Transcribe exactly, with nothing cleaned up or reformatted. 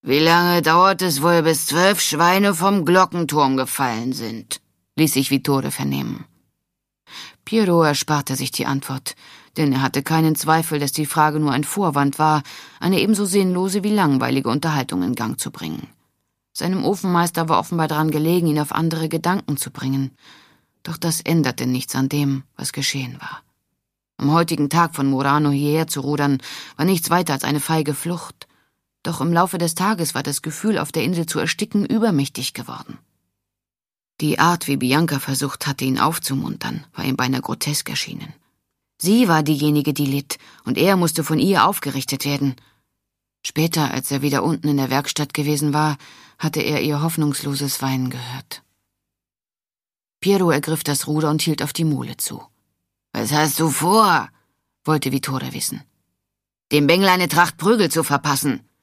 »Wie lange dauert es wohl, bis zwölf Schweine vom Glockenturm gefallen sind?« ließ sich Vittore vernehmen. Piero ersparte sich die Antwort, denn er hatte keinen Zweifel, dass die Frage nur ein Vorwand war, eine ebenso sinnlose wie langweilige Unterhaltung in Gang zu bringen. Seinem Ofenmeister war offenbar daran gelegen, ihn auf andere Gedanken zu bringen. Doch das änderte nichts an dem, was geschehen war. Am heutigen Tag von Murano hierher zu rudern, war nichts weiter als eine feige Flucht. Doch im Laufe des Tages war das Gefühl, auf der Insel zu ersticken, übermächtig geworden. Die Art, wie Bianca versucht hatte, ihn aufzumuntern, war ihm beinahe grotesk erschienen. Sie war diejenige, die litt, und er musste von ihr aufgerichtet werden. Später, als er wieder unten in der Werkstatt gewesen war, hatte er ihr hoffnungsloses Weinen gehört. Piero ergriff das Ruder und hielt auf die Mule zu. »Was hast du vor?« wollte Vittore wissen. »Dem Bengel eine Tracht Prügel zu verpassen«,